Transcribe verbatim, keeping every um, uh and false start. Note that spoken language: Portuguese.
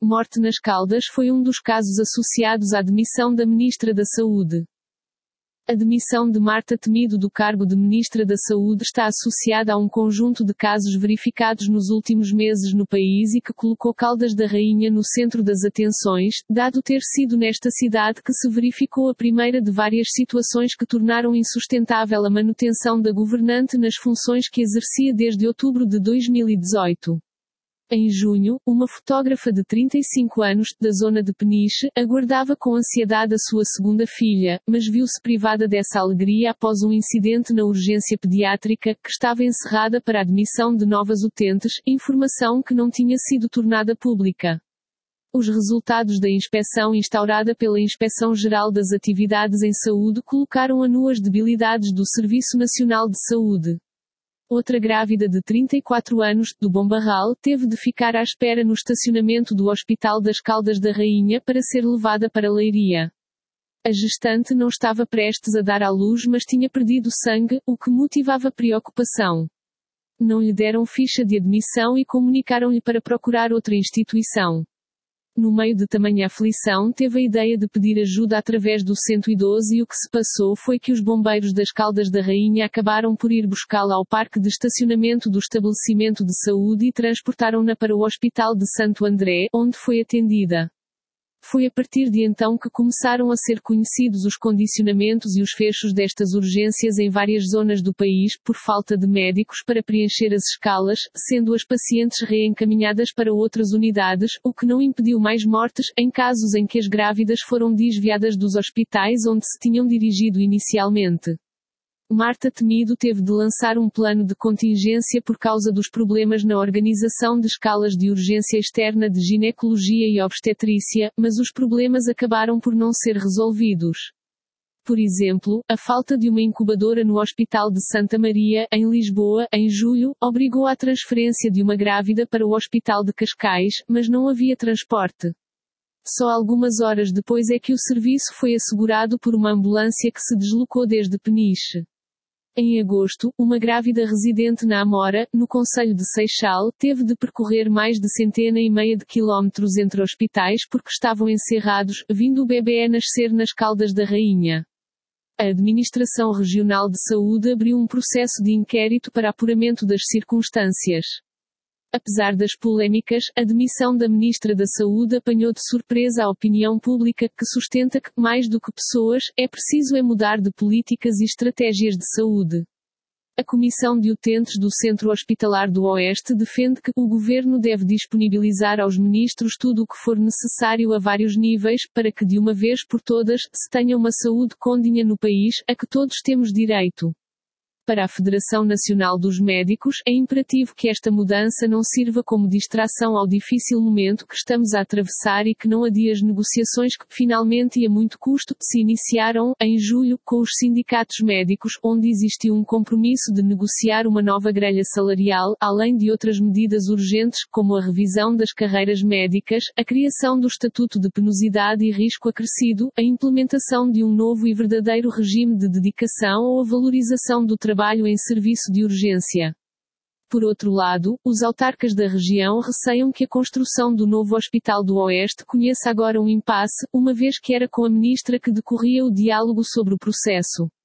Morte nas Caldas foi um dos casos associados à demissão da Ministra da Saúde. A demissão de Marta Temido do cargo de Ministra da Saúde está associada a um conjunto de casos verificados nos últimos meses no país e que colocou Caldas da Rainha no centro das atenções, dado ter sido nesta cidade que se verificou a primeira de várias situações que tornaram insustentável a manutenção da governante nas funções que exercia desde outubro de dois mil e dezoito. Em junho, uma fotógrafa de trinta e cinco anos, da zona de Peniche, aguardava com ansiedade a sua segunda filha, mas viu-se privada dessa alegria após um incidente na urgência pediátrica, que estava encerrada para a admissão de novas utentes, informação que não tinha sido tornada pública. Os resultados da inspeção instaurada pela Inspeção-Geral das Atividades em Saúde colocaram a nu as debilidades do Serviço Nacional de Saúde. Outra grávida de trinta e quatro anos, do Bombarral, teve de ficar à espera no estacionamento do Hospital das Caldas da Rainha para ser levada para Leiria. A gestante não estava prestes a dar à luz, mas tinha perdido sangue, o que motivava preocupação. Não lhe deram ficha de admissão e comunicaram-lhe para procurar outra instituição. No meio de tamanha aflição, teve a ideia de pedir ajuda através do cento e doze e o que se passou foi que os bombeiros das Caldas da Rainha acabaram por ir buscá-la ao parque de estacionamento do estabelecimento de saúde e transportaram-na para o Hospital de Santo André, onde foi atendida. Foi a partir de então que começaram a ser conhecidos os condicionamentos e os fechos destas urgências em várias zonas do país, por falta de médicos para preencher as escalas, sendo as pacientes reencaminhadas para outras unidades, o que não impediu mais mortes, em casos em que as grávidas foram desviadas dos hospitais onde se tinham dirigido inicialmente. Marta Temido teve de lançar um plano de contingência por causa dos problemas na organização de escalas de urgência externa de ginecologia e obstetrícia, mas os problemas acabaram por não ser resolvidos. Por exemplo, a falta de uma incubadora no Hospital de Santa Maria, em Lisboa, em julho, obrigou à transferência de uma grávida para o Hospital de Cascais, mas não havia transporte. Só algumas horas depois é que o serviço foi assegurado por uma ambulância que se deslocou desde Peniche. Em agosto, uma grávida residente na Amora, no concelho de Seixal, teve de percorrer mais de centena e meia de quilómetros entre hospitais porque estavam encerrados, vindo o bebê a nascer nas Caldas da Rainha. A Administração Regional de Saúde abriu um processo de inquérito para apuramento das circunstâncias. Apesar das polêmicas, a demissão da Ministra da Saúde apanhou de surpresa a opinião pública, que sustenta que, mais do que pessoas, é preciso é mudar de políticas e estratégias de saúde. A Comissão de Utentes do Centro Hospitalar do Oeste defende que o Governo deve disponibilizar aos ministros tudo o que for necessário a vários níveis, para que de uma vez por todas, se tenha uma saúde côndina no país, a que todos temos direito. Para a Federação Nacional dos Médicos, é imperativo que esta mudança não sirva como distração ao difícil momento que estamos a atravessar e que não adie as negociações que, finalmente e a muito custo, se iniciaram, em julho, com os sindicatos médicos, onde existiu um compromisso de negociar uma nova grelha salarial, além de outras medidas urgentes, como a revisão das carreiras médicas, a criação do Estatuto de Penosidade e Risco Acrescido, a implementação de um novo e verdadeiro regime de dedicação ou a valorização do trabalho trabalho em serviço de urgência. Por outro lado, os autarcas da região receiam que a construção do novo Hospital do Oeste conheça agora um impasse, uma vez que era com a ministra que decorria o diálogo sobre o processo.